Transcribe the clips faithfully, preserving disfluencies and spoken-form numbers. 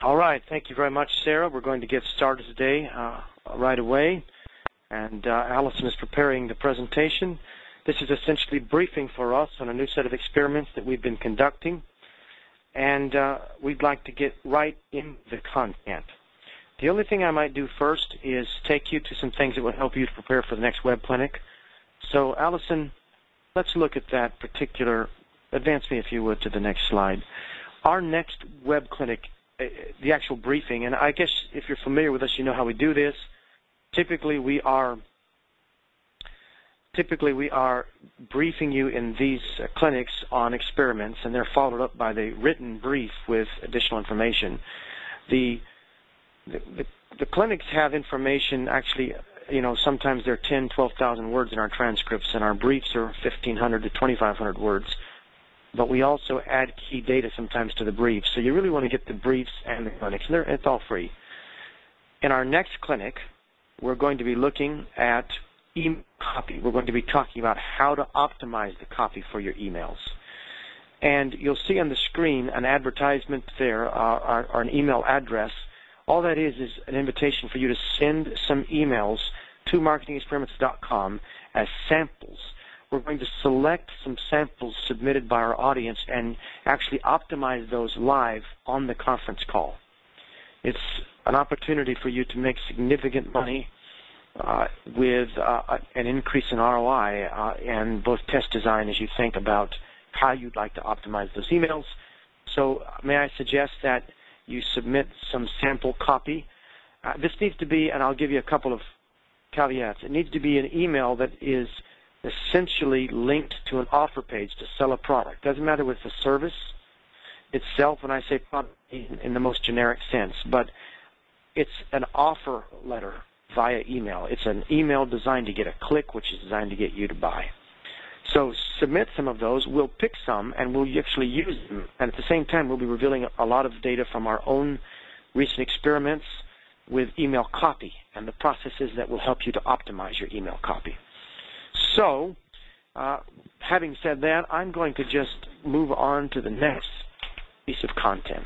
All right. Thank you very much, Sarah. We're going to get started today uh, right away. And uh, Allison is preparing the presentation. This is essentially briefing for us on a new set of experiments that we've been conducting. And uh, we'd like to get right into the content. The only thing I might do first is take you to some things that will help you to prepare for the next web clinic. So, Allison, let's look at that particular. Advance me, if you would, to the next slide. Our next web clinic, uh, the actual briefing, and I guess if you're familiar with us, you know how we do this. Typically, we are typically we are briefing you in these uh, clinics on experiments, and they're followed up by the written brief with additional information. The the, the, the clinics have information actually. You know, sometimes they're ten, twelve thousand words in our transcripts, and our briefs are fifteen hundred to twenty-five hundred words. But we also add key data sometimes to the briefs. So you really want to get the briefs and the clinics. And it's all free. In our next clinic, we're going to be looking at email copy. We're going to be talking about how to optimize the copy for your emails. And you'll see on the screen an advertisement there, uh, or, or an email address. All that is is an invitation for you to send some emails to marketing experiments dot com as samples. We're going to select some samples submitted by our audience and actually optimize those live on the conference call. It's an opportunity for you to make significant money uh, with uh, an increase in R O I uh, and both test design as you think about how you'd like to optimize those emails. So may I suggest that you submit some sample copy. Uh, this needs to be, and I'll give you a couple of caveats, it needs to be an email that is essentially linked to an offer page to sell a product. Doesn't matter with the service itself when I say product in, in the most generic sense, but it's an offer letter via email. It's an email designed to get a click, which is designed to get you to buy. So submit some of those. We'll pick some, and we'll actually use them. And at the same time, we'll be revealing a lot of data from our own recent experiments with email copy and the processes that will help you to optimize your email copy. So, uh, having said that, I'm going to just move on to the next piece of content.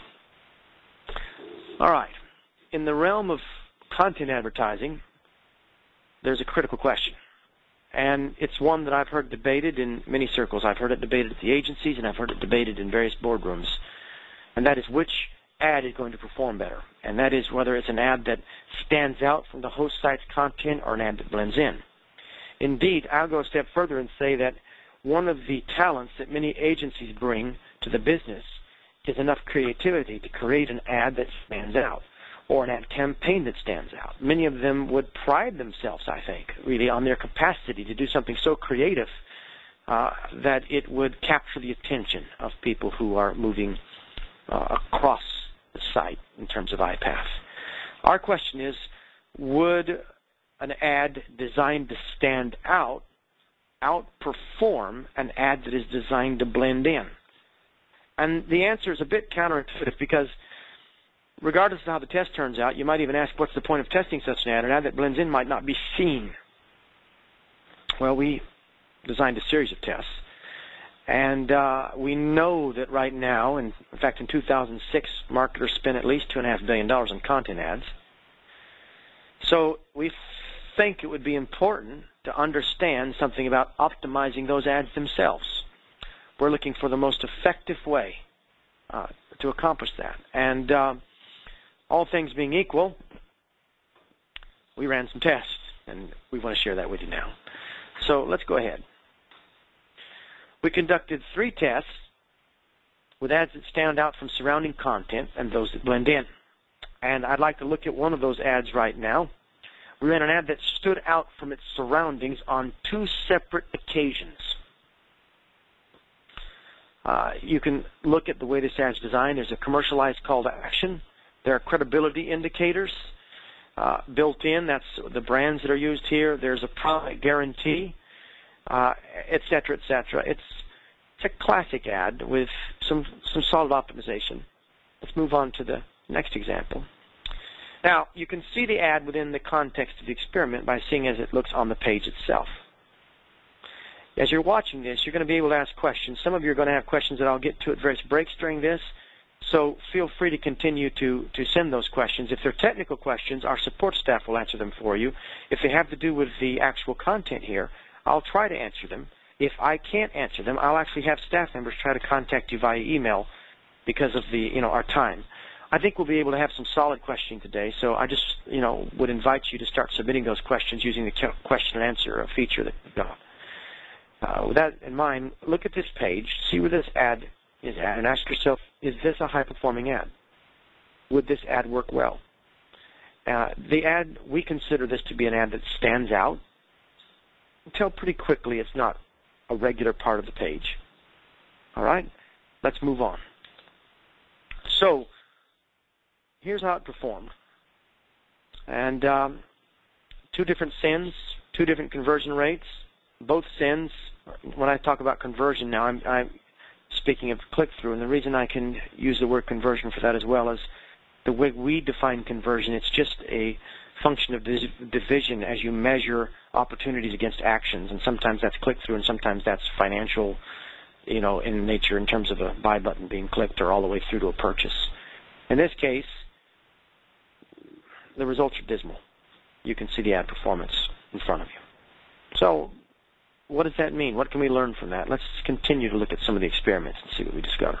All right. In the realm of content advertising, there's a critical question. And it's one that I've heard debated in many circles. I've heard it debated at the agencies, and I've heard it debated in various boardrooms. And that is which ad is going to perform better. And that is whether it's an ad that stands out from the host site's content or an ad that blends in. Indeed, I'll go a step further and say that one of the talents that many agencies bring to the business is enough creativity to create an ad that stands out, or an ad campaign that stands out. Many of them would pride themselves, I think, really on their capacity to do something so creative uh, that it would capture the attention of people who are moving uh, across the site in terms of I PATH. Our question is, would an ad designed to stand out outperform an ad that is designed to blend in? And the answer is a bit counterintuitive, because regardless of how the test turns out, you might even ask, what's the point of testing such an ad? An ad that blends in might not be seen. Well, we designed a series of tests, and uh, we know that right now, and in fact in two thousand six, marketers spent at least two point five billion dollars on content ads. So we think it would be important to understand something about optimizing those ads themselves. We're looking for the most effective way uh, to accomplish that. And uh, all things being equal, we ran some tests, and we want to share that with you now. So let's go ahead. We conducted three tests with ads that stand out from surrounding content and those that blend in. And I'd like to look at one of those ads right now. We ran an ad that stood out from its surroundings on two separate occasions. Uh, you can look at the way this ad is designed. There's a commercialized call to action. There are credibility indicators uh, built in. That's the brands that are used here. There's a product guarantee, uh, et cetera, et cetera. It's, it's a classic ad with some, some solid optimization. Let's move on to the next example. Now, you can see the ad within the context of the experiment by seeing as it looks on the page itself. As you're watching this, you're going to be able to ask questions. Some of you are going to have questions that I'll get to at various breaks during this. So feel free to continue to, to send those questions. If they're technical questions, our support staff will answer them for you. If they have to do with the actual content here, I'll try to answer them. If I can't answer them, I'll actually have staff members try to contact you via email because of the, you know, our time. I think we'll be able to have some solid questioning today, so I just, you know, would invite you to start submitting those questions using the question and answer feature that we've got. Uh, with that in mind, look at this page, see where this ad is at, and ask yourself, is this a high-performing ad? Would this ad work well? Uh, the ad, we consider this to be an ad that stands out until pretty quickly it's not a regular part of the page. All right? Let's move on. So, here's how it performed. And um, two different sends, two different conversion rates. Both sends, when I talk about conversion now, I'm, I'm speaking of click-through, and the reason I can use the word conversion for that as well is the way we define conversion, it's just a function of division as you measure opportunities against actions, and sometimes that's click-through and sometimes that's financial, you know, in nature in terms of a buy button being clicked or all the way through to a purchase. In this case, the results are dismal. You can see the ad performance in front of you. So, what does that mean? What can we learn from that? Let's continue to look at some of the experiments and see what we discover.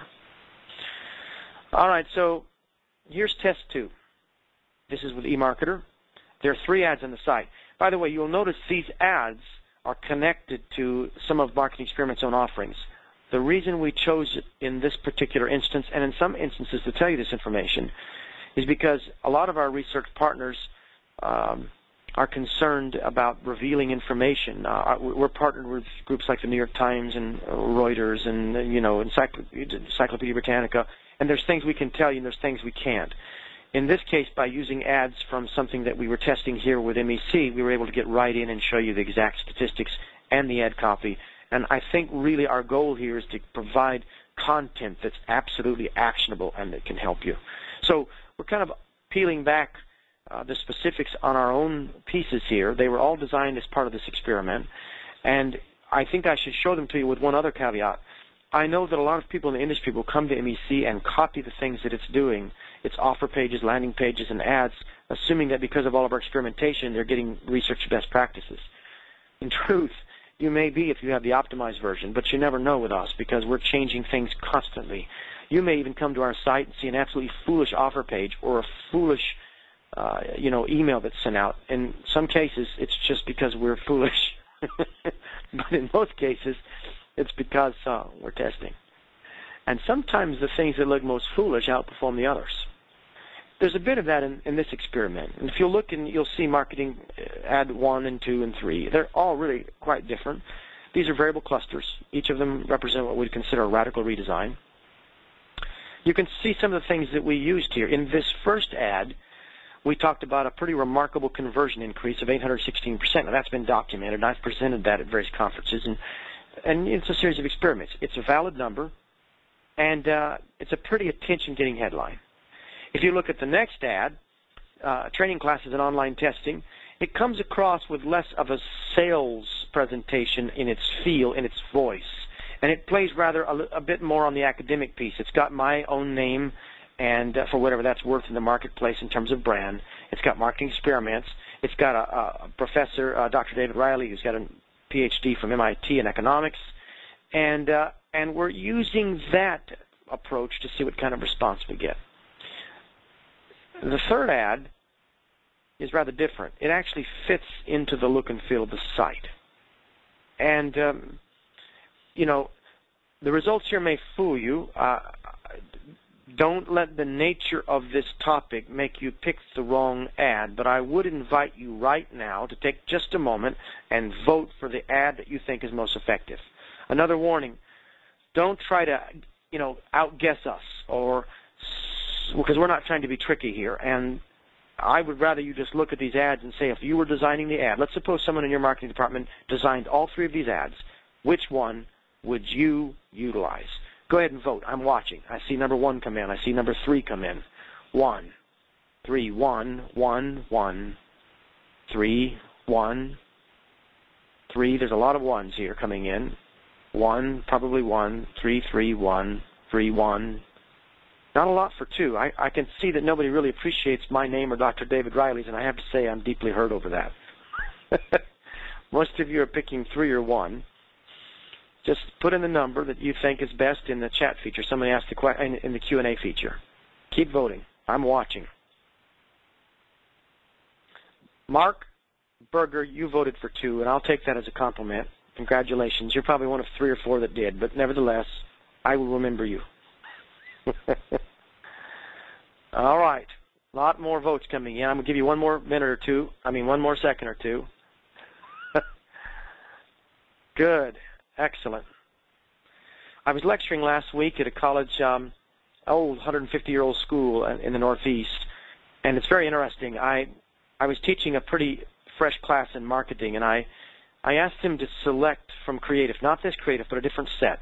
All right, so here's test two. This is with eMarketer. There are three ads on the site. By the way, you'll notice these ads are connected to some of Marketing Experiment's own offerings. The reason we chose it in this particular instance, and in some instances to tell you this information, is because a lot of our research partners um, are concerned about revealing information. Uh, we're partnered with groups like the New York Times and Reuters and, you know, Encyclopedia Britannica, and there's things we can tell you and there's things we can't. In this case, by using ads from something that we were testing here with M E C, we were able to get right in and show you the exact statistics and the ad copy. And I think really our goal here is to provide content that's absolutely actionable and that can help you. So we're kind of peeling back uh, the specifics on our own pieces here. They were all designed as part of this experiment. And I think I should show them to you with one other caveat. I know that a lot of people in the industry will come to M E C and copy the things that it's doing, its offer pages, landing pages, and ads, assuming that because of all of our experimentation, they're getting research best practices. In truth, you may be if you have the optimized version, but you never know with us because we're changing things constantly. You may even come to our site and see an absolutely foolish offer page or a foolish uh, you know, email that's sent out. In some cases, it's just because we're foolish. But in most cases, it's because uh, we're testing. And sometimes the things that look most foolish outperform the others. There's a bit of that in, in this experiment. And if you look, and you'll see marketing ad one and two and three. They're all really quite different. These are variable clusters. Each of them represent what we'd consider a radical redesign. You can see some of the things that we used here. In this first ad, we talked about a pretty remarkable conversion increase of eight hundred sixteen percent. Now, that's been documented, and I've presented that at various conferences. And, and it's a series of experiments. It's a valid number, and uh, it's a pretty attention-getting headline. If you look at the next ad, uh, training classes and online testing, it comes across with less of a sales presentation in its feel, in its voice. And it plays rather a, a bit more on the academic piece. It's got my own name, and uh, for whatever that's worth in the marketplace in terms of brand. It's got marketing experiments. It's got a, a professor, uh, Doctor David Riley, who's got a P H D from M I T in economics. And, uh, and we're using that approach to see what kind of response we get. The third ad is rather different. It actually fits into the look and feel of the site. And, um, you know, the results here may fool you. Uh, don't let the nature of this topic make you pick the wrong ad, but I would invite you right now to take just a moment and vote for the ad that you think is most effective. Another warning, don't try to, you know, outguess us, or because we're not trying to be tricky here. And I would rather you just look at these ads and say, if you were designing the ad, let's suppose someone in your marketing department designed all three of these ads, which one would you utilize? Go ahead and vote. I'm watching. I see number one come in. I see number three come in. One, three, one, one, one, three, one, three. There's a lot of ones here coming in. One, probably one, three, three, one, three, one, Not a lot for two. I, I can see that nobody really appreciates my name or Doctor David Riley's, and I have to say I'm deeply hurt over that. Most of you are picking three or one. Just put in the number that you think is best in the chat feature. Somebody asked the question in the Q and A feature. Keep voting. I'm watching. Mark Berger, you voted for two, and I'll take that as a compliment. Congratulations. You're probably one of three or four that did, but nevertheless, I will remember you. All right. A lot more votes coming in. I'm going to give you one more minute or two. I mean, one more second or two. Good. Excellent. I was lecturing last week at a college, um, old one hundred fifty-year-old school in the Northeast, and it's very interesting. I I was teaching a pretty fresh class in marketing, and I, I asked them to select from creative, not this creative, but a different set.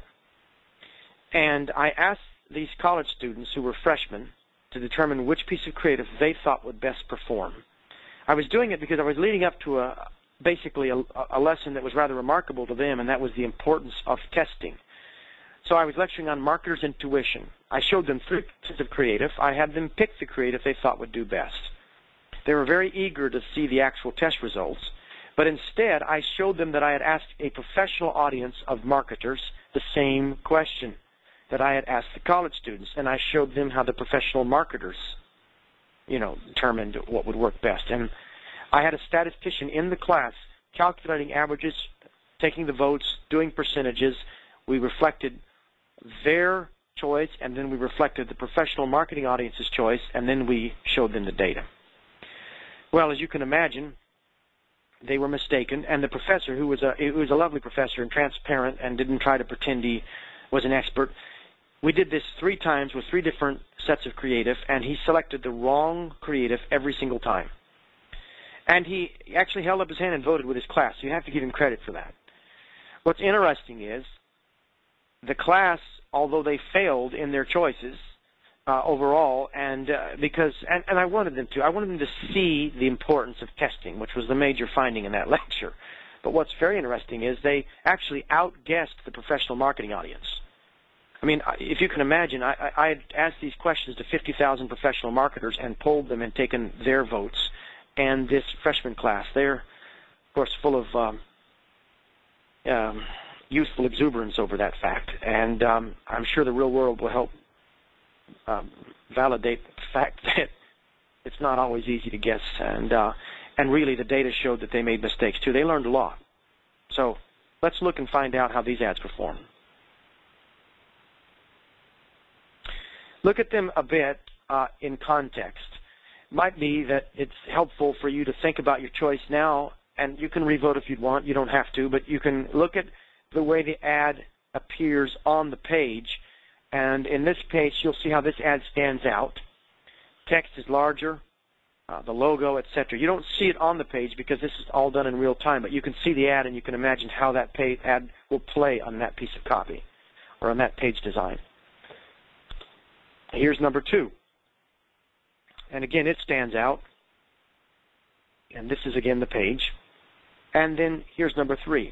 And I asked these college students who were freshmen to determine which piece of creative they thought would best perform. I was doing it because I was leading up to a basically a, a lesson that was rather remarkable to them, and that was the importance of testing. So I was lecturing on marketers' intuition. I showed them three pieces of creative. I had them pick the creative they thought would do best. They were very eager to see the actual test results, but instead I showed them that I had asked a professional audience of marketers the same question that I had asked the college students, and I showed them how the professional marketers, you know, determined what would work best. And I had a statistician in the class calculating averages, taking the votes, doing percentages. We reflected their choice, and then we reflected the professional marketing audience's choice, and then we showed them the data. Well, as you can imagine, they were mistaken, and the professor, who was a, who was a lovely professor and transparent and didn't try to pretend he was an expert, we did this three times with three different sets of creative, and he selected the wrong creative every single time. And he actually held up his hand and voted with his class, so you have to give him credit for that. What's interesting is the class, although they failed in their choices uh, overall, and uh, because and, and I wanted them to, I wanted them to see the importance of testing, which was the major finding in that lecture. But what's very interesting is they actually outguessed the professional marketing audience. I mean, if you can imagine, I, I had asked these questions to fifty thousand professional marketers and polled them and taken their votes. And this freshman class, they're, of course, full of um, um, youthful exuberance over that fact. And um, I'm sure the real world will help um, validate the fact that it's not always easy to guess. And, uh, and really, the data showed that they made mistakes, too. They learned a lot. So let's look and find out how these ads perform. Look at them a bit uh, in context. Might be that it's helpful for you to think about your choice now, and you can revote if you want. You don't have to, but you can look at the way the ad appears on the page, and in this page you'll see how this ad stands out. Text is larger, uh, the logo, et cetera. You don't see it on the page because this is all done in real time, but you can see the ad and you can imagine how that page ad will play on that piece of copy or on that page design. Here's number two. And again, it stands out. And this is, again, the page. And then here's number three.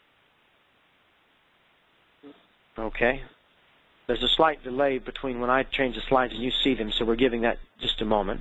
Okay. There's a slight delay between when I change the slides and you see them, so we're giving that just a moment.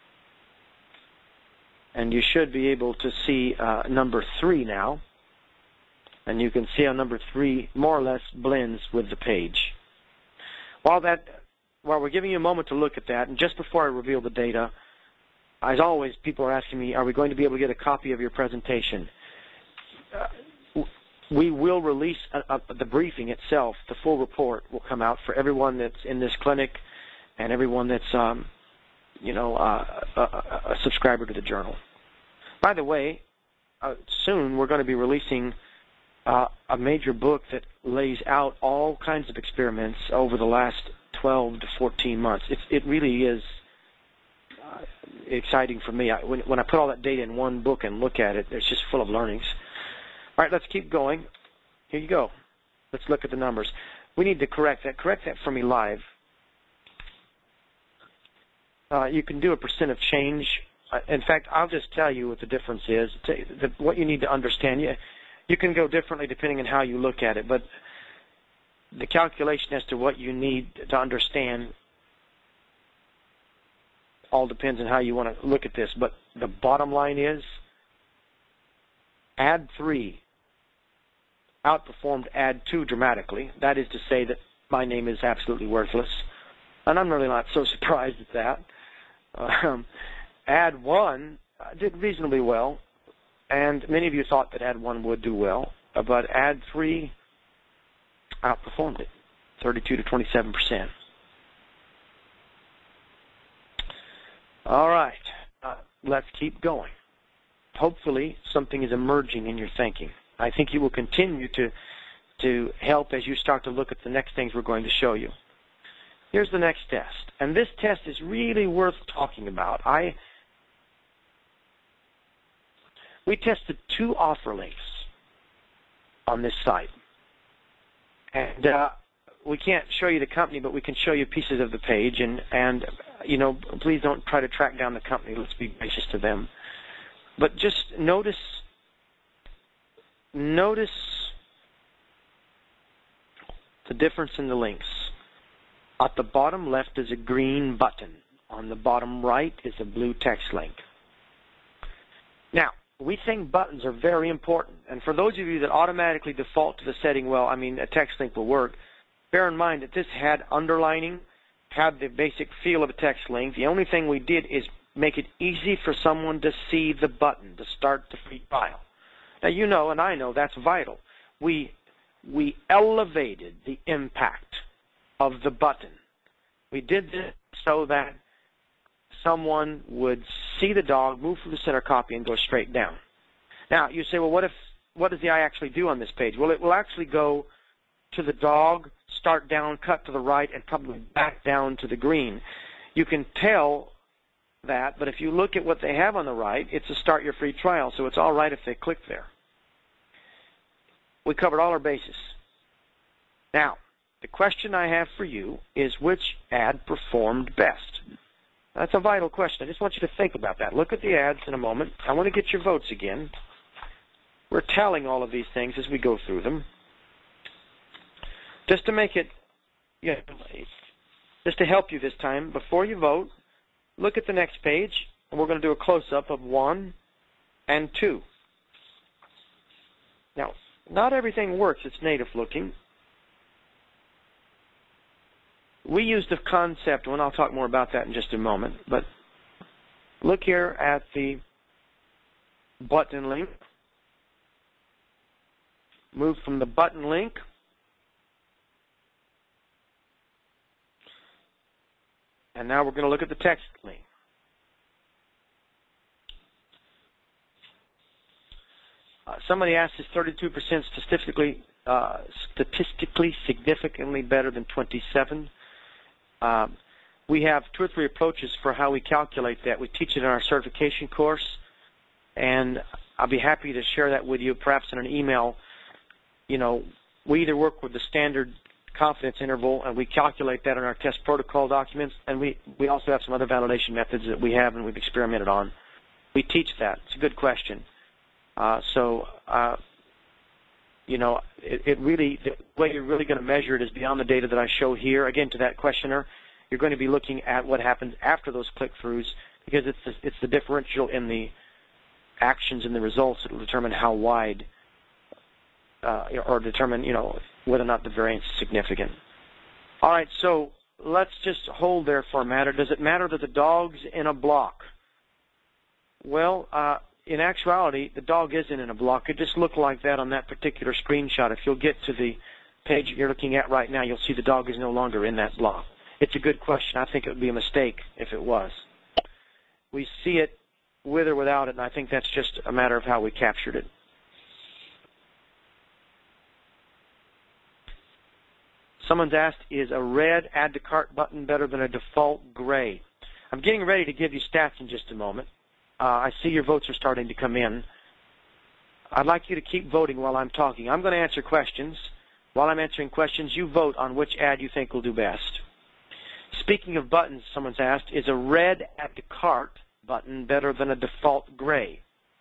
And you should be able to see uh, number three now. And you can see how number three more or less blends with the page. While that... While we're giving you a moment to look at that, and just before I reveal the data, as always, people are asking me, are we going to be able to get a copy of your presentation? Uh, we will release a, a, the briefing itself. The full report will come out for everyone that's in this clinic and everyone that's, um, you know, uh, a, a subscriber to the journal. By the way, uh, soon we're going to be releasing uh, a major book that lays out all kinds of experiments over the last twelve to fourteen months. It, it really is uh, exciting for me. I, when, when I put all that data in one book and look at it, it's just full of learnings. All right, let's keep going. Here you go. Let's look at the numbers. We need to correct that. Correct that for me live. Uh, you can do a percent of change. Uh, in fact, I'll just tell you what the difference is. The, what you need to understand. You, you can go differently depending on how you look at it, but the calculation as to what you need to understand all depends on how you want to look at this. But the bottom line is, ad three outperformed ad two dramatically. That is to say that my name is absolutely worthless. And I'm really not so surprised at that. Um, ad one did reasonably well, and many of you thought that ad one would do well, but ad three outperformed it, thirty-two to twenty-seven percent. All right, uh, let's keep going. Hopefully something is emerging in your thinking. I think you will continue to, to help as you start to look at the next things we're going to show you. Here's the next test, and this test is really worth talking about. I We tested two offer links on this site, and uh, we can't show you the company, but we can show you pieces of the page, and, and you know, please don't try to track down the company. Let's be gracious to them. But just notice, notice the difference in the links. At the bottom left is a green button. On the bottom right is a blue text link. Now, we think buttons are very important. And for those of you that automatically default to the setting, well, I mean, a text link will work, bear in mind that this had underlining, had the basic feel of a text link. The only thing we did is make it easy for someone to see the button, to start the free trial. Now, you know, and I know, that's vital. We, we elevated the impact of the button. We did this so that someone would see the dog, move from the center copy, and go straight down. Now, you say, well, what if, what does the eye actually do on this page? Well, it will actually go to the dog, start down, cut to the right, and probably back down to the green. You can tell that, but if you look at what they have on the right, it's a start your free trial, so it's all right if they click there. We covered all our bases. Now, the question I have for you is, which ad performed best? That's a vital question. I just want you to think about that. Look at the ads in a moment. I want to get your votes again. We're tallying all of these things as we go through them. Just to make it, yeah, just to help you this time, before you vote, look at the next page, and we're going to do a close-up of one and two. Now, not everything works. It's native looking. We used the concept one. I'll talk more about that in just a moment. But look here at the button link. Move from the button link. And now we're going to look at the text link. Uh, somebody asked, is thirty-two percent statistically, uh, statistically significantly better than twenty-seven? Uh, we have two or three approaches for how we calculate that. We teach it in our certification course, and I'll be happy to share that with you, perhaps in an email. You know, we either work with the standard confidence interval, and we calculate that in our test protocol documents, and we, we also have some other validation methods that we have and we've experimented on. We teach that. It's a good question. Uh, so, uh, you know, it, it really, the way you're really going to measure it is beyond the data that I show here. Again, to that questioner, you're going to be looking at what happens after those click-throughs, because it's the, it's the differential in the actions and the results that will determine how wide, uh, or determine, you know, whether or not the variance is significant. All right, so let's just hold there for a matter. Does it matter that the dog's in a block? Well, uh, in actuality, the dog isn't in a block. It just looked like that on that particular screenshot. If you'll get to the page you're looking at right now, you'll see the dog is no longer in that block. It's a good question. I think it would be a mistake if it was. We see it with or without it, and I think that's just a matter of how we captured it. Someone's asked, is a red add to cart button better than a default gray? I'm getting ready to give you stats in just a moment. Uh, I see your votes are starting to come in. I'd like you to keep voting while I'm talking. I'm going to answer questions. While I'm answering questions, you vote on which ad you think will do best. Speaking of buttons, someone's asked, is a red add to cart button better than a default gray?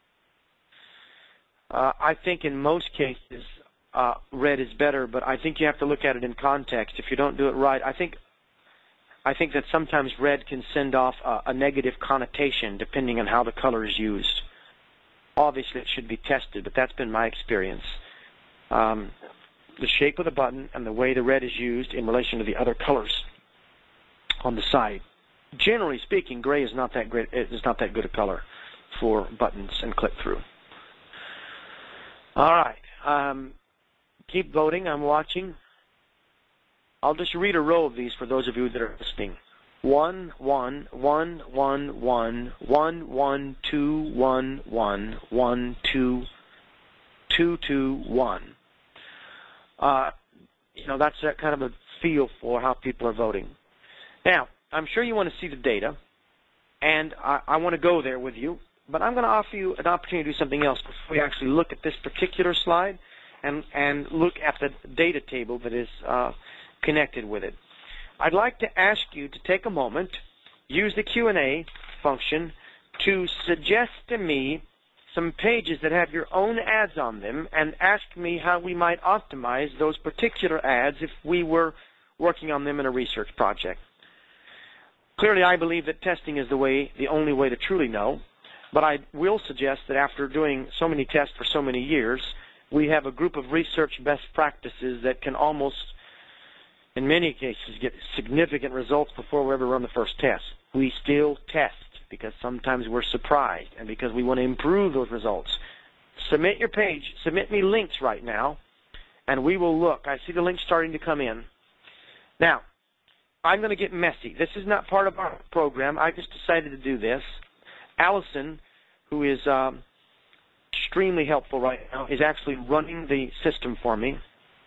Uh, I think in most cases, uh, red is better, but I think you have to look at it in context. If you don't do it right, I think I think that sometimes red can send off a, a negative connotation depending on how the color is used. Obviously, it should be tested, but that's been my experience. Um, the shape of the button and the way the red is used in relation to the other colors on the side. Generally speaking, gray is not that great. It is not that good a color for buttons and click-through. All right. Um, keep voting. I'm watching. I'll just read a row of these for those of you that are listening. One, one, one, one, one, one, one, two, one, one, one, two, two, two, one. Uh, you know, that's that kind of a feel for how people are voting. Now, I'm sure you want to see the data, and I, I want to go there with you, but I'm going to offer you an opportunity to do something else before we actually look at this particular slide and, and look at the data table that is uh, connected with it. I'd like to ask you to take a moment, use the Q and A function to suggest to me some pages that have your own ads on them and ask me how we might optimize those particular ads if we were working on them in a research project. Clearly, I believe that testing is the way, the only way to truly know, but I will suggest that after doing so many tests for so many years, we have a group of research best practices that can almost, in many cases, get significant results before we ever run the first test. We still test because sometimes we're surprised and because we want to improve those results. Submit your page. Submit me links right now, and we will look. I see the links starting to come in. Now, I'm going to get messy. This is not part of our program. I just decided to do this. Allison, who is um, extremely helpful right now, is actually running the system for me.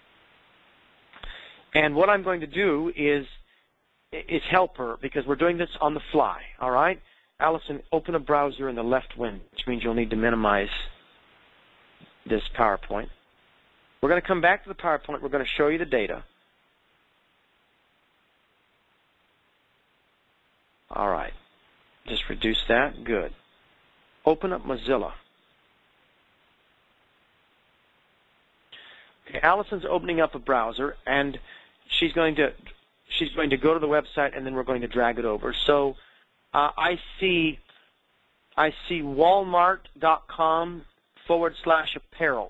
And what I'm going to do is, is help her because we're doing this on the fly, all right? Allison, open a browser in the left window, which means you'll need to minimize this PowerPoint. We're going to come back to the PowerPoint. We're going to show you the data. All right. Just reduce that. Good. Open up Mozilla. Okay, Allison's opening up a browser, and she's going to she's going to go to the website, and then we're going to drag it over. So uh, I see I see Walmart.com forward slash apparel.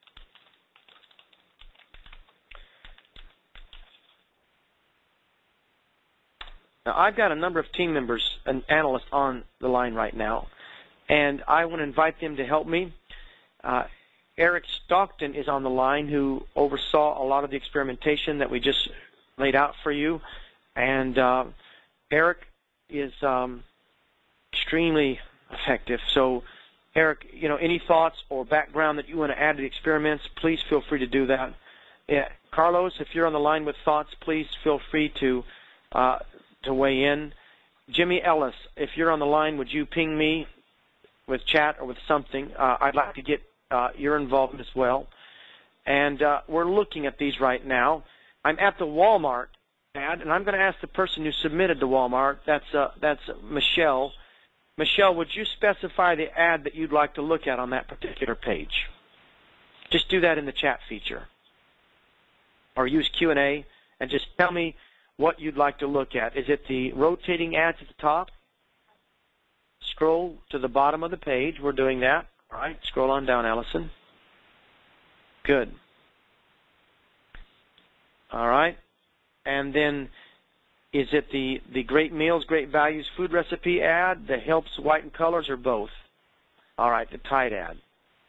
Now, I've got a number of team members and analysts on the line right now, and I want to invite them to help me. Uh, Eric Stockton is on the line, who oversaw a lot of the experimentation that we just laid out for you. And uh, Eric is um, extremely effective. So, Eric, you know, any thoughts or background that you want to add to the experiments, please feel free to do that. Yeah. Carlos, if you're on the line with thoughts, please feel free to uh, to weigh in. Jimmy Ellis, if you're on the line, would you ping me with chat or with something? Uh, I'd like to get uh, your involvement as well. And uh, we're looking at these right now. I'm at the Walmart ad, and I'm going to ask the person who submitted to Walmart, that's, uh, that's Michelle. Michelle, would you specify the ad that you'd like to look at on that particular page? Just do that in the chat feature. Or use Q and A and just tell me what you'd like to look at. Is it the rotating ads at the top? Scroll to the bottom of the page. We're doing that. All right, scroll on down, Allison. Good. All right. And then is it the, the Great Meals, Great Values food recipe ad, the helps whiten colors, or both? All right, the Tide ad.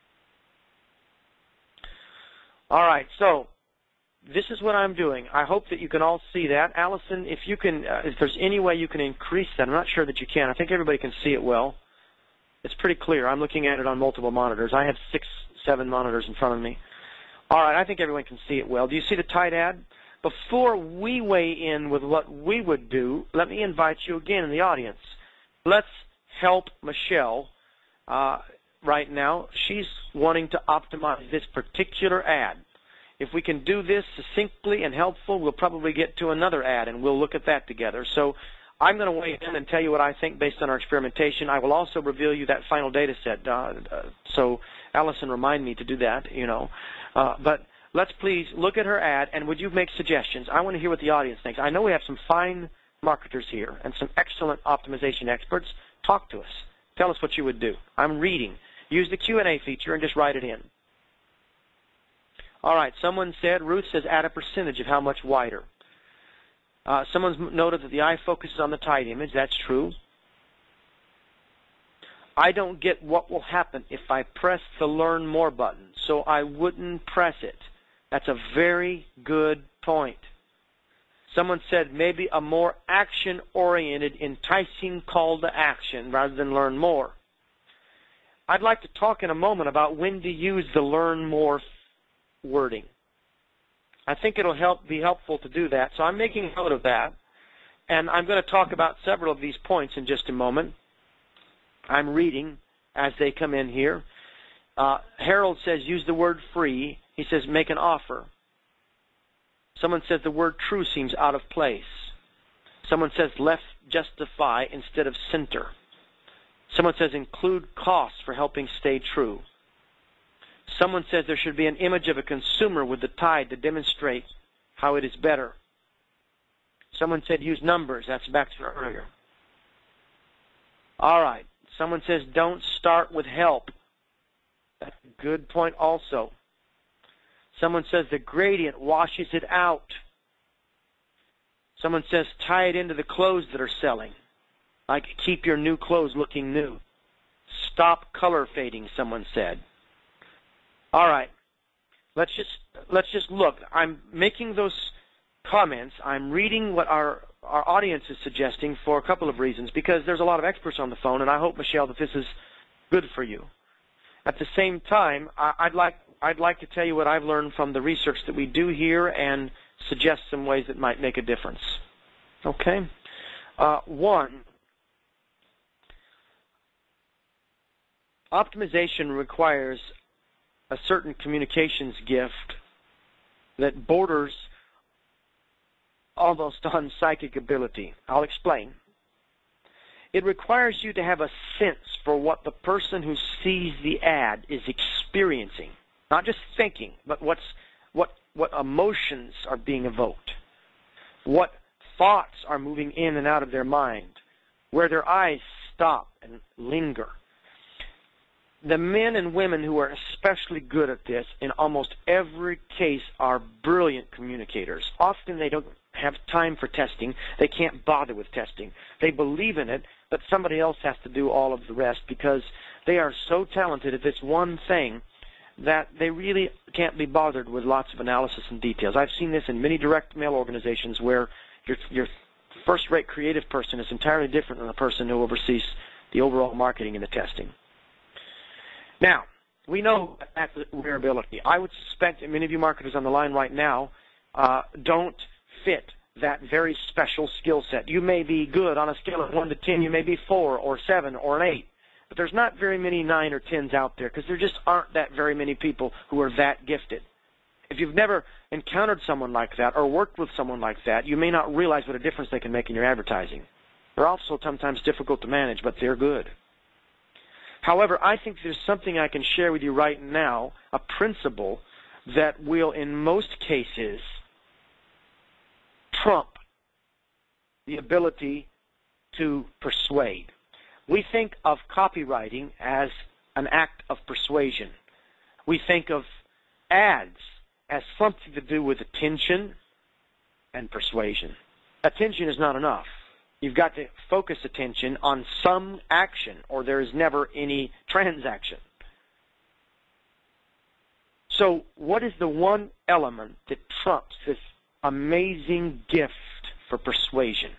All right, so this is what I'm doing. I hope that you can all see that. Allison, if you can, uh, if there's any way you can increase that, I'm not sure that you can. I think everybody can see it well. It's pretty clear. I'm looking at it on multiple monitors. I have six, seven monitors in front of me. All right, I think everyone can see it well. Do you see the Tide ad? Before we weigh in with what we would do, let me invite you again in the audience. Let's help Michelle uh, right now. She's wanting to optimize this particular ad. If we can do this succinctly and helpful, we'll probably get to another ad, and we'll look at that together. So I'm going to weigh in and tell you what I think based on our experimentation. I will also reveal you that final data set. Uh, uh, so Allison, remind me to do that, you know. Uh, but let's please look at her ad, and would you make suggestions? I want to hear what the audience thinks. I know we have some fine marketers here and some excellent optimization experts. Talk to us. Tell us what you would do. I'm reading. Use the Q and A feature and just write it in. All right, someone said, Ruth says, add a percentage of how much wider. Uh, someone's noted that the eye focuses on the tight image. That's true. I don't get what will happen if I press the Learn More button, so I wouldn't press it. That's a very good point. Someone said maybe a more action-oriented, enticing call to action rather than learn more. I'd like to talk in a moment about when to use the Learn More wording. I think it'll help be helpful to do that, so I'm making note of that. And I'm going to talk about several of these points in just a moment. I'm reading as they come in here. Uh, Harold says use the word free. He says make an offer. Someone says the word true seems out of place. Someone says left justify instead of center. Someone says include costs for helping stay true. Someone says there should be an image of a consumer with the tide to demonstrate how it is better. Someone said use numbers. That's back to earlier. All right. Someone says don't start with help. That's a good point also. Someone says the gradient washes it out. Someone says tie it into the clothes that are selling. Like keep your new clothes looking new. Stop color fading, someone said. All right. Let's just let's just look. I'm making those comments. I'm reading what our our audience is suggesting for a couple of reasons, because there's a lot of experts on the phone, and I hope, Michelle, that this is good for you. At the same time, I'd like I'd like to tell you what I've learned from the research that we do here and suggest some ways that might make a difference. Okay? Uh, one, optimization requires a certain communications gift that borders almost on psychic ability. I'll explain. It requires you to have a sense for what the person who sees the ad is experiencing. Not just thinking, but what's, what, what emotions are being evoked. What thoughts are moving in and out of their mind. Where their eyes stop and linger. The men and women who are especially good at this in almost every case are brilliant communicators. Often they don't have time for testing. They can't bother with testing. They believe in it, but somebody else has to do all of the rest because they are so talented at this one thing that they really can't be bothered with lots of analysis and details. I've seen this in many direct mail organizations where your, your first-rate creative person is entirely different than the person who oversees the overall marketing and the testing. Now, we know that's a variability. I would suspect that many of you marketers on the line right now uh, don't fit that very special skill set. You may be good on a scale of one to ten. You may be four or seven or an eight. But there's not very many nine or tens out there because there just aren't that very many people who are that gifted. If you've never encountered someone like that or worked with someone like that, you may not realize what a difference they can make in your advertising. They're also sometimes difficult to manage, but they're good. However, I think there's something I can share with you right now, a principle that will, in most cases, trump the ability to persuade. We think of copywriting as an act of persuasion. We think of ads as something to do with attention and persuasion. Attention is not enough. You've got to focus attention on some action, or there is never any transaction. So what is the one element that trumps this amazing gift for persuasion?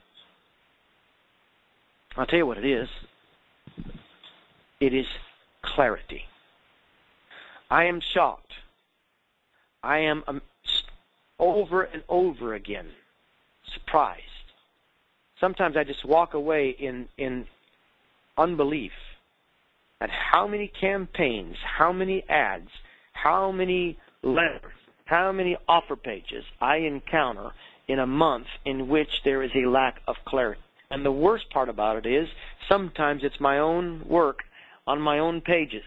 I'll tell you what it is. It is clarity. I am shocked. I am um, over and over again surprised. Sometimes I just walk away in, in unbelief at how many campaigns, how many ads, how many letters, how many offer pages I encounter in a month in which there is a lack of clarity. And the worst part about it is sometimes it's my own work on my own pages.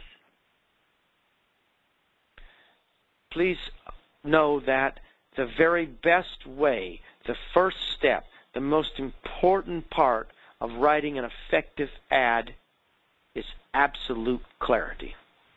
Please know that the very best way, the first step, the most important part of writing an effective ad is absolute clarity.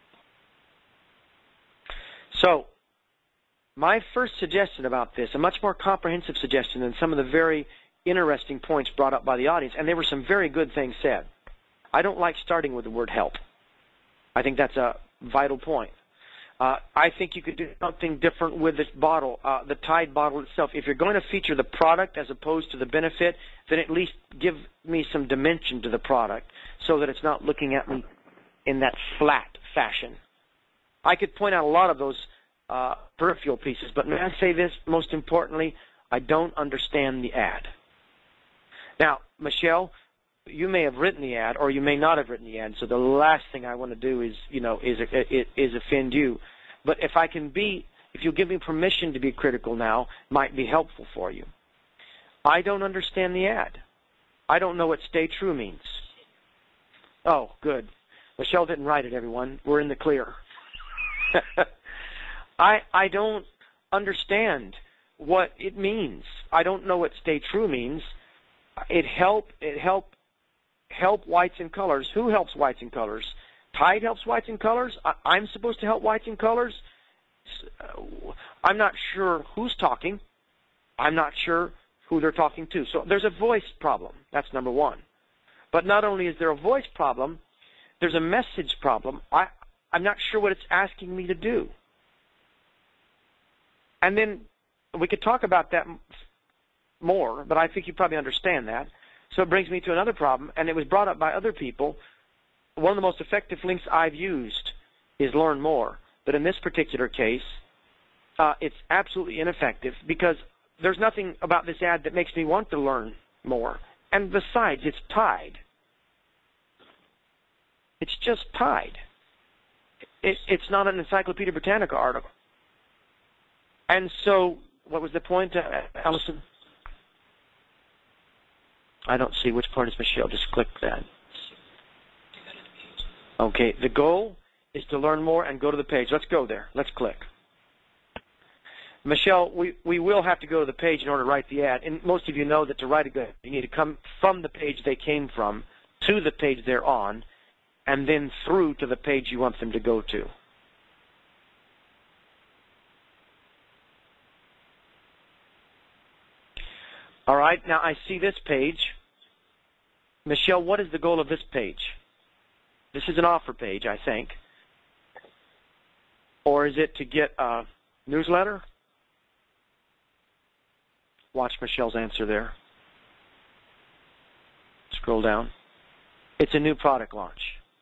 So, my first suggestion about this, a much more comprehensive suggestion than some of the very interesting points brought up by the audience, and there were some very good things said. I don't like starting with the word help. I think that's a vital point. Uh, I think you could do something different with this bottle, uh, the Tide bottle itself. If you're going to feature the product as opposed to the benefit, then at least give me some dimension to the product so that it's not looking at me in that flat fashion. I could point out a lot of those uh, peripheral pieces, but may I say this, most importantly, I don't understand the ad. Now, Michelle, you may have written the ad, or you may not have written the ad. So the last thing I want to do is, you know, is is offend you. But if I can be, if you give me permission to be critical now, might be helpful for you. I don't understand the ad. I don't know what "stay true" means. Oh, good. Michelle didn't write it. Everyone, we're in the clear. I I don't understand what it means. I don't know what "stay true" means. It help. It help. Help whites and colors. Who helps whites and colors? Tide helps whites and colors? I, I'm supposed to help whites and colors? I'm not sure who's talking. I'm not sure who they're talking to. So there's a voice problem. That's number one. But not only is there a voice problem, there's a message problem. I, I'm not sure what it's asking me to do. And then we could talk about that more, but I think you probably understand that. So it brings me to another problem, and it was brought up by other people. One of the most effective links I've used is Learn More. But in this particular case, uh, it's absolutely ineffective because there's nothing about this ad that makes me want to learn more. And besides, it's Tide. It's just Tide. It, it's not an Encyclopedia Britannica article. And so, what was the point, uh, Allison? I don't see which part is Michelle. Just click that. Okay, the goal is to learn more and go to the page. Let's go there. Let's click. Michelle, we, we will have to go to the page in order to write the ad. And most of you know that to write a good ad, you need to come from the page they came from to the page they're on, and then through to the page you want them to go to. All right, now I see this page. Michelle, what is the goal of this page? This is an offer page, I think. Or is it to get a newsletter? Watch Michelle's answer there. Scroll down. It's a new product launch.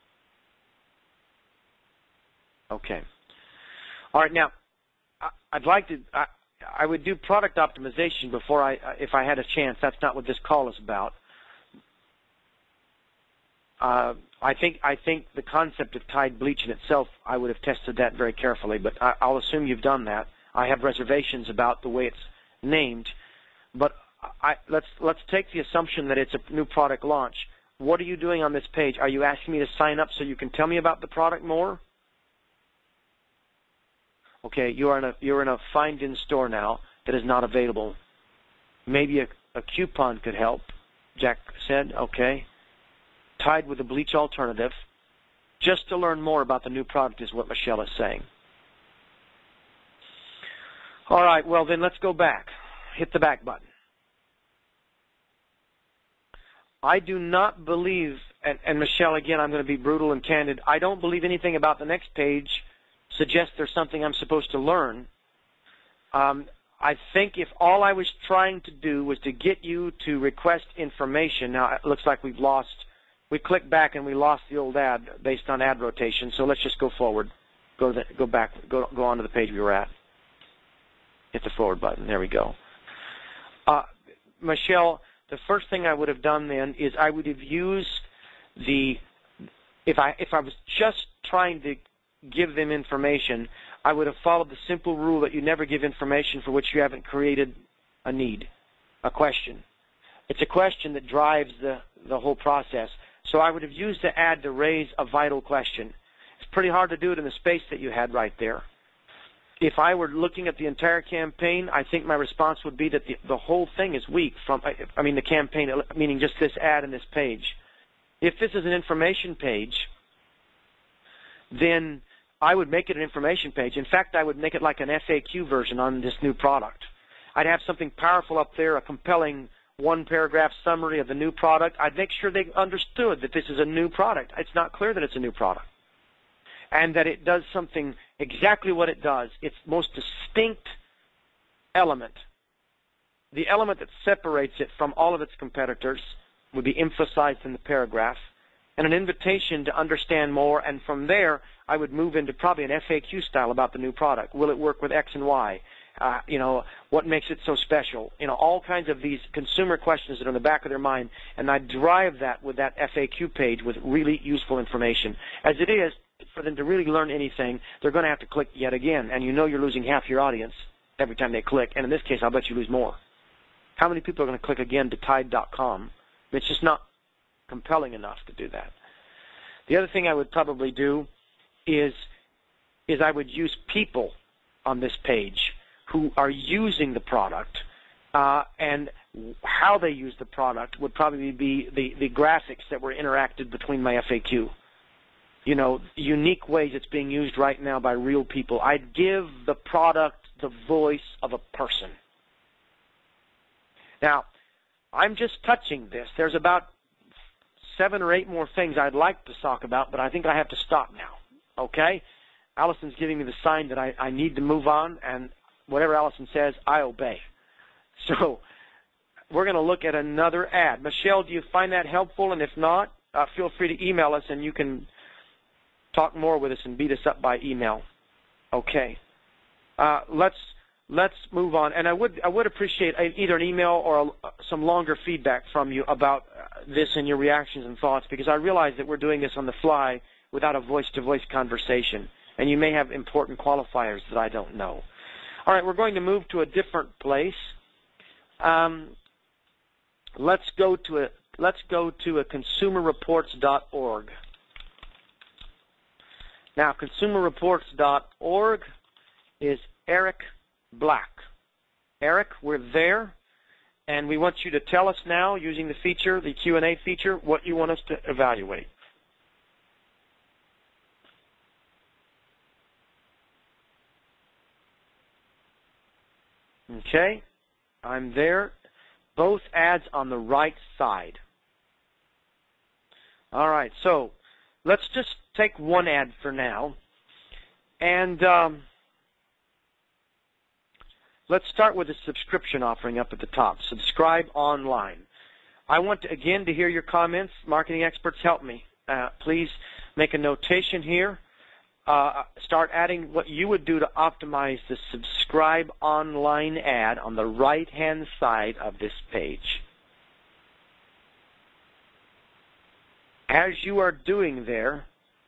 Okay. All right, now, I'd like to... I, I would do product optimization before I, if I had a chance. That's not what this call is about. Uh, I think I think the concept of Tide bleach in itself, I would have tested that very carefully, but I, I'll assume you've done that. I have reservations about the way it's named, but I, let's let's take the assumption that it's a new product launch. What are you doing on this page? Are you asking me to sign up so you can tell me about the product more? Okay, you are in a you're in a find-in store now that is not available. Maybe a, a coupon could help, Jack said. Okay. Tide with a bleach alternative. Just to learn more about the new product is what Michelle is saying. All right, well then let's go back. Hit the back button. I do not believe, and, and Michelle, again, I'm going to be brutal and candid, I don't believe anything about the next page suggests there's something I'm supposed to learn. Um, I think if all I was trying to do was to get you to request information, now it looks like we've lost, we clicked back and we lost the old ad based on ad rotation, so let's just go forward. Go, the, go back, go, go on to the page we were at. Hit the forward button. There we go. Uh, Michelle, the first thing I would have done then is I would have used the, if I, if I was just trying to give them information, I would have followed the simple rule that you never give information for which you haven't created a need, a question. It's a question that drives the, the whole process. So I would have used the ad to raise a vital question. It's pretty hard to do it in the space that you had right there. if I were looking at the entire campaign, I think my response would be that the, the whole thing is weak. From I mean, the campaign, meaning just this ad and this page. If this is an information page, then I would make it an information page. In fact, I would make it like an F A Q version on this new product. I'd have something powerful up there, a compelling one-paragraph summary of the new product. I'd make sure they understood that this is a new product. It's not clear that it's a new product, and that it does something exactly what it does. Its most distinct element, the element that separates it from all of its competitors, would be emphasized in the paragraph, and an invitation to understand more. And from there, I would move into probably an F A Q style about the new product. Will it work with X and Y? Uh, you know, what makes it so special? You know, all kinds of these consumer questions that are in the back of their mind, and I drive that with that F A Q page with really useful information. As it is, for them to really learn anything, they're going to have to click yet again, and you know you're losing half your audience every time they click, and in this case, I'll bet you lose more. How many people are going to click again to Tide dot com? It's just not compelling enough to do that. The other thing I would probably do is, is I would use people on this page who are using the product, uh, and how they use the product would probably be the, the graphics that were interacted between my F A Q. You know, unique ways it's being used right now by real people. I'd give the product the voice of a person. Now, I'm just touching this. There's about seven or eight more things I'd like to talk about, but I think I have to stop now, okay? Allison's giving me the sign that I, I need to move on, and whatever Allison says, I obey. So we're going to look at another ad. Michelle, do you find that helpful? And if not, uh, feel free to email us, and you can talk more with us and beat us up by email. Okay. Uh, let's let's move on. And I would I would appreciate either an email or a, some longer feedback from you about this and your reactions and thoughts, because I realize that we're doing this on the fly without a voice-to-voice conversation, and you may have important qualifiers that I don't know. All right, we're going to move to a different place. Um, let's go to a let's go to a consumer reports dot org. Now, consumer reports dot org is Eric Black. Eric, we're there, and we want you to tell us now, using the feature, the Q and A feature, what you want us to evaluate. Okay, I'm there. Both ads on the right side. All right, so let's just take one ad for now, and um, let's start with the subscription offering up at the top. Subscribe online. I want, to, again, to hear your comments. Marketing experts, help me. Uh, please make a notation here. Uh, start adding what you would do to optimize the subscribe online ad on the right-hand side of this page. As you are doing there,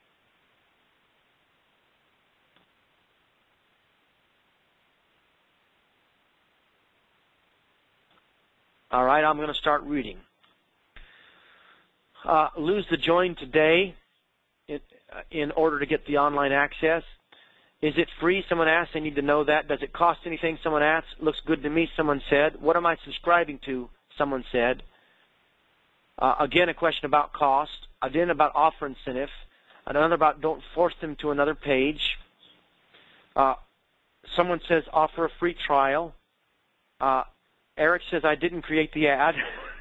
all right, I'm going to start reading. Uh, lose the join today in, uh, in order to get the online access. Is it free? Someone asked. I need to know that. Does it cost anything? Someone asked. Looks good to me, someone said. What am I subscribing to? Someone said. Uh, again, a question about cost. Again, about offer incentive. Another about don't force them to another page. Uh, someone says offer a free trial. Uh, Eric says I didn't create the ad.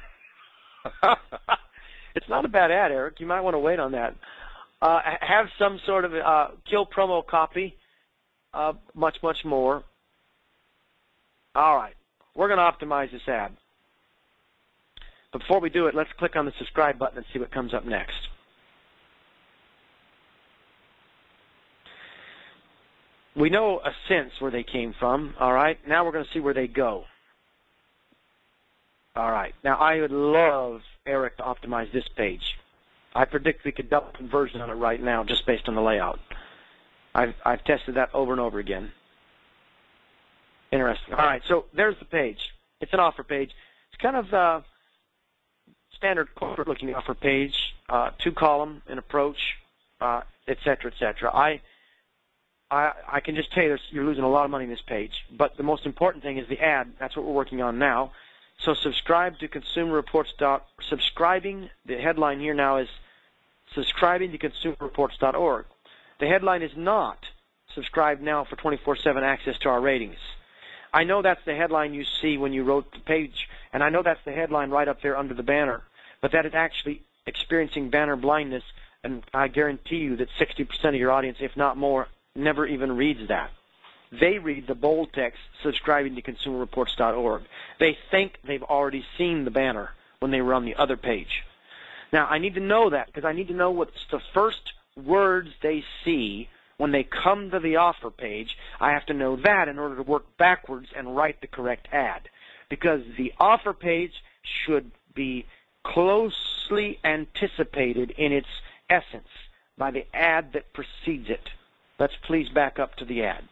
It's not a bad ad, Eric. You might want to wait on that. Uh, have some sort of uh, kill promo copy. Uh, much, much more. All right. We're going to optimize this ad. But before we do it, let's click on the subscribe button and see what comes up next. We know a sense where they came from, all right? Now we're going to see where they go. All right. Now, I would love Eric to optimize this page. I predict we could double conversion on it right now just based on the layout. I've, I've tested that over and over again. Interesting. All right, so there's the page. It's an offer page. It's kind of uh, standard corporate-looking offer page, uh, two-column, an approach, uh, et cetera, et cetera. I, I, I can just tell you there's, you're losing a lot of money on this page. But the most important thing is the ad. That's what we're working on now. So subscribe to Consumer Reports. Subscribing, the headline here now is subscribing to Consumer Reports dot org. The headline is not subscribe now for twenty-four seven access to our ratings. I know that's the headline you see when you wrote the page, and I know that's the headline right up there under the banner, but that is actually experiencing banner blindness, and I guarantee you that sixty percent of your audience, if not more, never even reads that. They read the bold text, subscribing to Consumer Reports dot org. They think they've already seen the banner when they were on the other page. Now, I need to know that because I need to know what's the first words they see when they come to the offer page. I have to know that in order to work backwards and write the correct ad, because the offer page should be closely anticipated in its essence by the ad that precedes it. Let's please back up to the ad.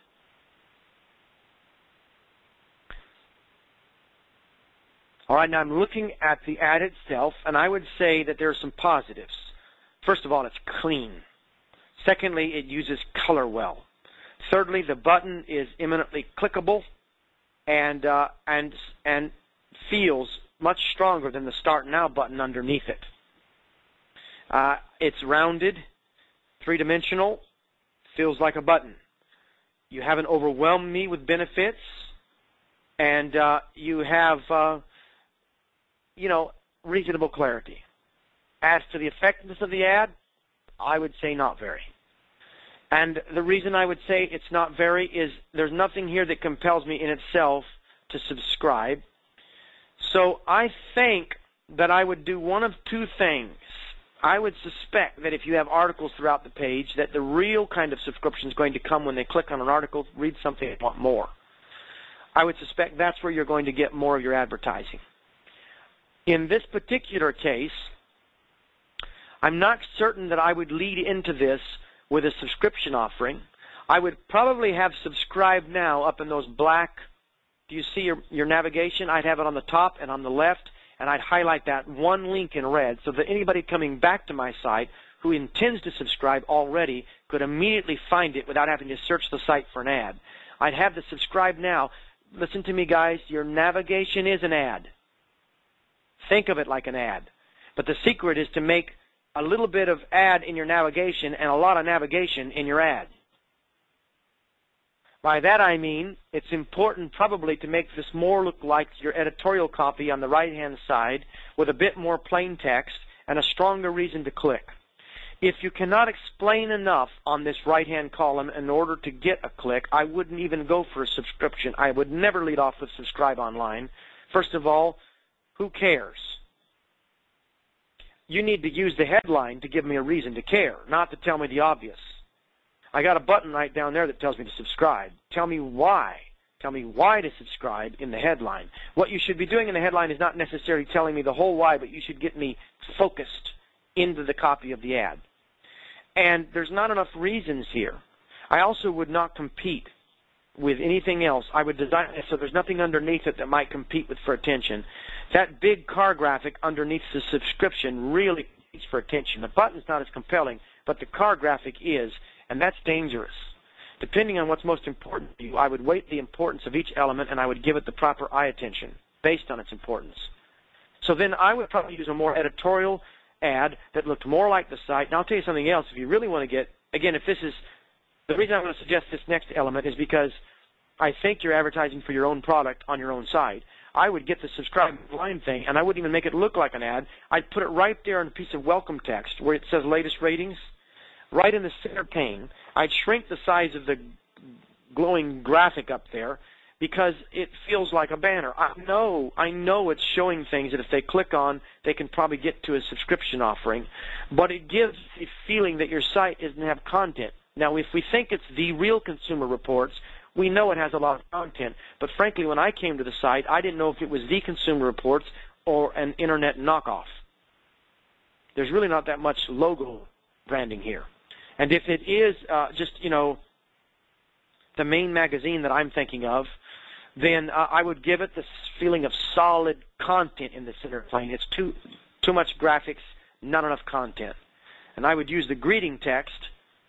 All right, now I'm looking at the ad itself, and I would say that there are some positives. First of all, it's clean. Secondly, it uses color well. Thirdly, the button is eminently clickable and uh, and and feels much stronger than the Start Now button underneath it. Uh, it's rounded, three-dimensional, feels like a button. You haven't overwhelmed me with benefits, and uh, you have, uh, you know, reasonable clarity. As to the effectiveness of the ad, I would say not very. And the reason I would say it's not very is there's nothing here that compels me in itself to subscribe. So I think that I would do one of two things. I would suspect that if you have articles throughout the page, that the real kind of subscription is going to come when they click on an article, read something, and want more. I would suspect that's where you're going to get more of your advertising. In this particular case, I'm not certain that I would lead into this with a subscription offering. I would probably have subscribe now up in those black, do you see your, your navigation? I'd have it on the top and on the left, and I'd highlight that one link in red so that anybody coming back to my site who intends to subscribe already could immediately find it without having to search the site for an ad. I'd have the subscribe now. Listen to me, guys. Your navigation is an ad. Think of it like an ad. But the secret is to make a little bit of ad in your navigation and a lot of navigation in your ad. By that I mean it's important probably to make this more look like your editorial copy on the right-hand side with a bit more plain text and a stronger reason to click. If you cannot explain enough on this right-hand column in order to get a click, I wouldn't even go for a subscription. I would never lead off with subscribe online. First of all, who cares? You need to use the headline to give me a reason to care, not to tell me the obvious. I got a button right down there that tells me to subscribe. Tell me why. Tell me why to subscribe in the headline. What you should be doing in the headline is not necessarily telling me the whole why, but you should get me focused into the copy of the ad. And there's not enough reasons here. I also would not compete with anything else. I would design it so there's nothing underneath it that might compete with for attention. That big car graphic underneath the subscription really competes for attention. The button's not as compelling, but the car graphic is, and that's dangerous. Depending on what's most important to you, I would weight the importance of each element and I would give it the proper eye attention based on its importance. So then I would probably use a more editorial ad that looked more like the site. And I'll tell you something else. If you really want to get, again, if this is, the reason I want to suggest this next element is because I think you're advertising for your own product on your own site. I would get the subscribe line thing, and I wouldn't even make it look like an ad. I'd put it right there in a piece of welcome text where it says latest ratings, right in the center pane. I'd shrink the size of the glowing graphic up there because it feels like a banner. I know, I know it's showing things that if they click on, they can probably get to a subscription offering, but it gives the feeling that your site doesn't have content. Now, if we think it's the real Consumer Reports, we know it has a lot of content, but frankly, when I came to the site, I didn't know if it was the Consumer Reports or an internet knockoff. There's really not that much logo branding here. And if it is uh, just, you know, the main magazine that I'm thinking of, then uh, I would give it this feeling of solid content in the center plane. It's too, too much graphics, not enough content. And I would use the greeting text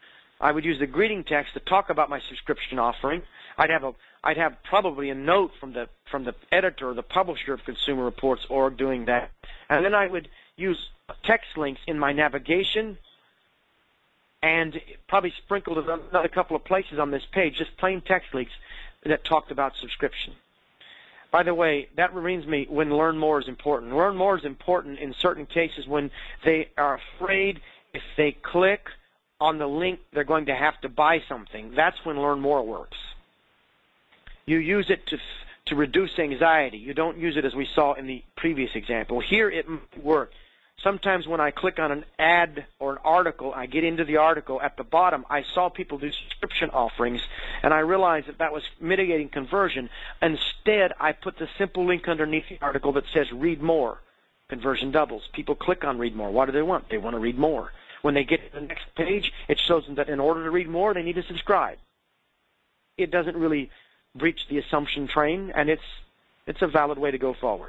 I would use the greeting text to talk about my subscription offering. I'd have a, I'd have probably a note from the from the editor or the publisher of Consumer Reports org doing that, and then I would use text links in my navigation, and probably sprinkled another couple of places on this page, just plain text links that talked about subscription. By the way, that reminds me when Learn More is important. Learn More is important in certain cases when they are afraid if they click on the link they're going to have to buy something. That's when Learn More works. You use it to to reduce anxiety. You don't use it as we saw in the previous example. Here it might work. Sometimes when I click on an ad or an article, I get into the article. At the bottom, I saw people do subscription offerings, and I realized that that was mitigating conversion. Instead, I put the simple link underneath the article that says read more. Conversion doubles. People click on read more. What do they want? They want to read more. When they get to the next page, it shows them that in order to read more, they need to subscribe. It doesn't really breach the assumption train, and it's it's a valid way to go forward.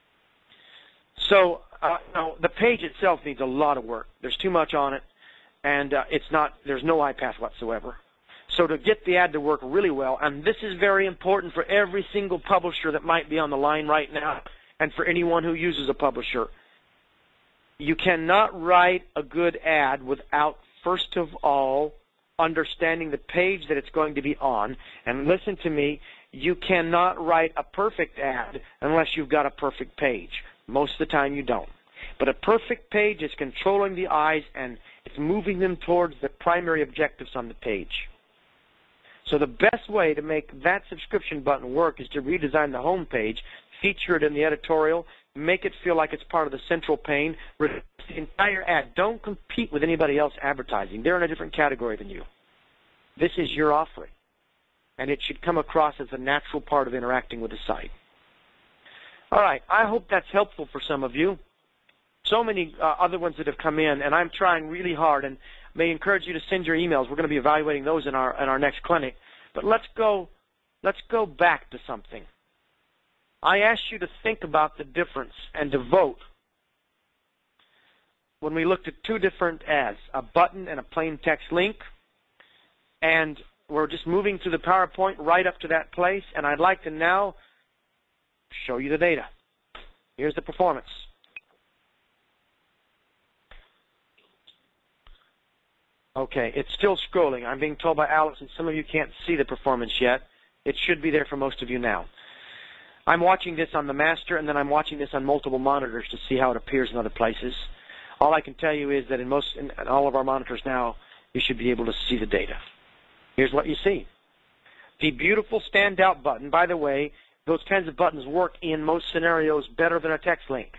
So uh, now, the page itself needs a lot of work. There's too much on it, and uh, it's not. There's no iPath whatsoever. So to get the ad to work really well, and this is very important for every single publisher that might be on the line right now, and for anyone who uses a publisher, you cannot write a good ad without, first of all, understanding the page that it's going to be on. And listen to me, you cannot write a perfect ad unless you've got a perfect page. Most of the time you don't. But a perfect page is controlling the eyes and it's moving them towards the primary objectives on the page. So the best way to make that subscription button work is to redesign the home page, feature it in the editorial, make it feel like it's part of the central pane, reduce the entire ad. Don't compete with anybody else advertising. They're in a different category than you. This is your offering, and it should come across as a natural part of interacting with the site. All right, I hope that's helpful for some of you. So many uh, other ones that have come in, and I'm trying really hard, and may encourage you to send your emails. We're going to be evaluating those in our in our next clinic. But let's go let's go back to something. I asked you to think about the difference and to vote when we looked at two different ads, a button and a plain text link, and we're just moving through the PowerPoint right up to that place, and I'd like to now show you the data. Here's the performance. Okay, it's still scrolling. I'm being told by Alex, and some of you can't see the performance yet. It should be there for most of you now. I'm watching this on the master, and then I'm watching this on multiple monitors to see how it appears in other places. All I can tell you is that in most, in all of our monitors now, you should be able to see the data. Here's what you see. The beautiful standout button. By the way, those kinds of buttons work in most scenarios better than a text link.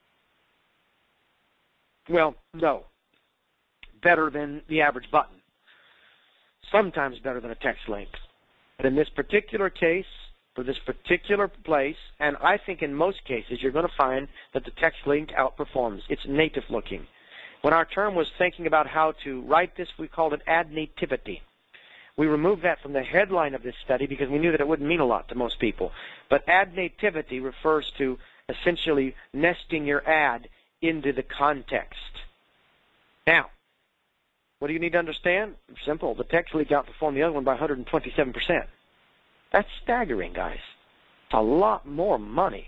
Well, no. Better than the average button. Sometimes better than a text link. But in this particular case, for this particular place, and I think in most cases, you're going to find that the text link outperforms. It's native looking. When our term was thinking about how to write this, we called it ad nativity. We removed that from the headline of this study because we knew that it wouldn't mean a lot to most people. But ad nativity refers to essentially nesting your ad into the context. Now, what do you need to understand? Simple. The text link outperformed the other one by one hundred twenty-seven percent. That's staggering, guys. It's a lot more money.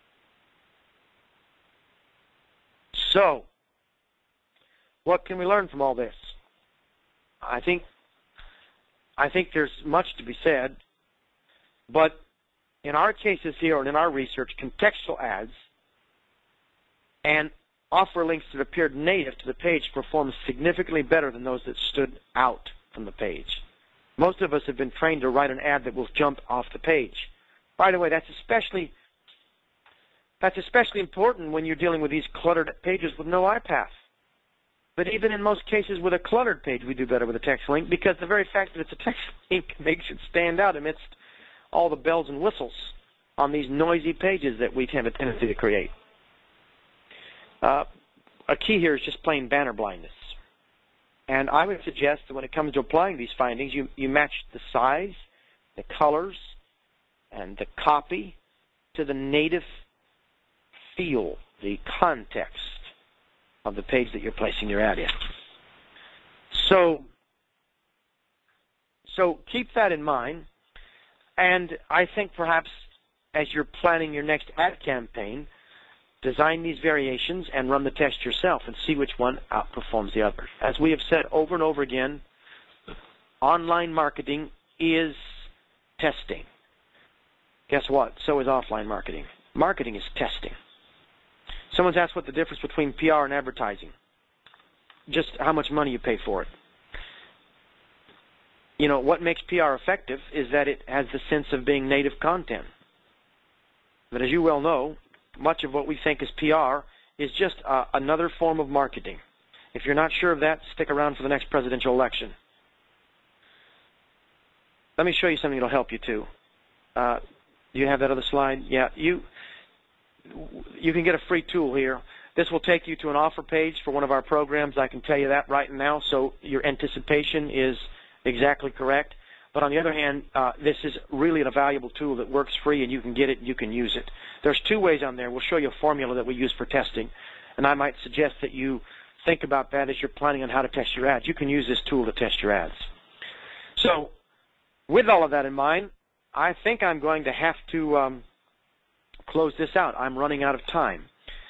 So, what can we learn from all this? I think I think there's much to be said, but in our cases here and in our research, contextual ads and offer links that appeared native to the page performed significantly better than those that stood out from the page. Most of us have been trained to write an ad that will jump off the page. By the way, that's especially that's especially important when you're dealing with these cluttered pages with no iPath. But even in most cases with a cluttered page, we do better with a text link because the very fact that it's a text link makes it stand out amidst all the bells and whistles on these noisy pages that we have a tendency to create. Uh, a key here is just plain banner blindness. And I would suggest that when it comes to applying these findings, you, you match the size, the colors, and the copy to the native feel, the context of the page that you're placing your ad in. So So keep that in mind. And I think perhaps as you're planning your next ad campaign, design these variations and run the test yourself and see which one outperforms the other. As we have said over and over again, online marketing is testing. Guess what? So is offline marketing. Marketing is testing. Someone's asked what the difference between P R and advertising. Just how much money you pay for it. You know, what makes P R effective is that it has the sense of being native content. But as you well know, much of what we think is P R is just uh, another form of marketing. If you're not sure of that, stick around for the next presidential election. Let me show you something that'll help you too. Uh, do you have that other slide? Yeah, you you can get a free tool here. This will take you to an offer page for one of our programs. I can tell you that right now, so your anticipation is exactly correct. But on the other hand, uh, this is really a valuable tool that works free, and you can get it and you can use it. There's two ways on there. We'll show you a formula that we use for testing, and I might suggest that you think about that as you're planning on how to test your ads. You can use this tool to test your ads. So with all of that in mind, I think I'm going to have to um, close this out. I'm running out of time.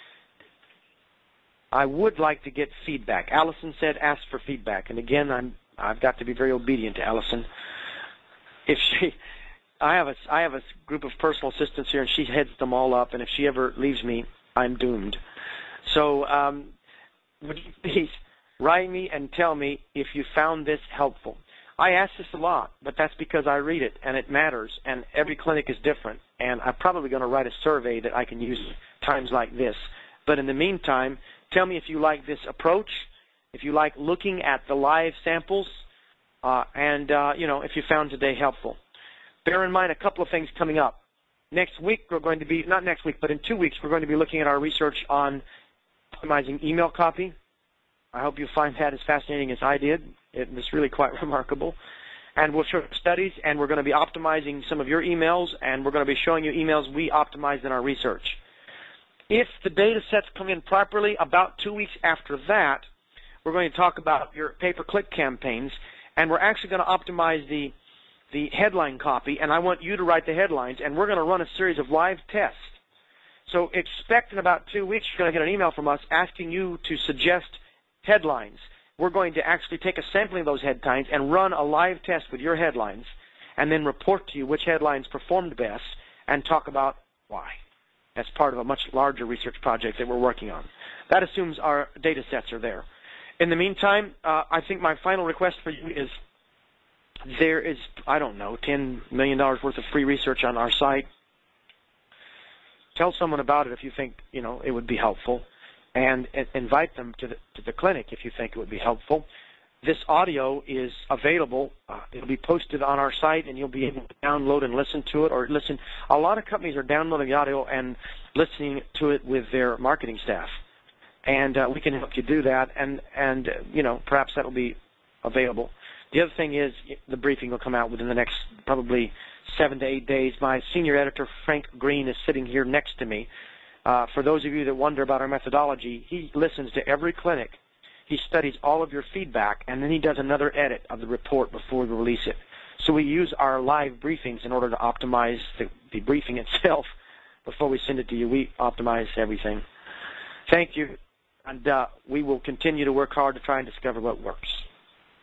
I would like to get feedback. Allison said ask for feedback, and again, I'm, I've got to be very obedient to Allison. If she, I have a, I have a group of personal assistants here, and she heads them all up, and if she ever leaves me, I'm doomed. So um, would you please write me and tell me if you found this helpful? I ask this a lot, but that's because I read it, and it matters, and every clinic is different, and I'm probably going to write a survey that I can use times like this. But in the meantime, tell me if you like this approach, if you like looking at the live samples, uh, and, uh, you know, if you found today helpful. Bear in mind a couple of things coming up. Next week, we're going to be, not next week, but in two weeks, we're going to be looking at our research on optimizing email copy. I hope you find that as fascinating as I did. It was really quite remarkable. And we'll show studies, and we're going to be optimizing some of your emails, and we're going to be showing you emails we optimized in our research. If the data sets come in properly, about two weeks after that, we're going to talk about your pay-per-click campaigns, and we're actually going to optimize the, the headline copy, and I want you to write the headlines, and we're going to run a series of live tests. So expect in about two weeks you're going to get an email from us asking you to suggest headlines. We're going to actually take a sampling of those headlines and run a live test with your headlines, and then report to you which headlines performed best and talk about why. That's part of a much larger research project that we're working on. That assumes our data sets are there. In the meantime, uh, I think my final request for you is there is, I don't know, ten million dollars worth of free research on our site. Tell someone about it if you think, you know, it would be helpful, and, and invite them to the, to the clinic if you think it would be helpful. This audio is available. Uh, it'll be posted on our site, and you'll be able to download and listen to it, or listen. A lot of companies are downloading the audio and listening to it with their marketing staff, and uh, we can help you do that, and, and uh, you know, perhaps that will be available. The other thing is the briefing will come out within the next probably seven to eight days. My senior editor, Frank Green, is sitting here next to me. Uh, for those of you that wonder about our methodology, he listens to every clinic. He studies all of your feedback, and then he does another edit of the report before we release it. So we use our live briefings in order to optimize the, the briefing itself before we send it to you. We optimize everything. Thank you, and uh, we will continue to work hard to try and discover what works.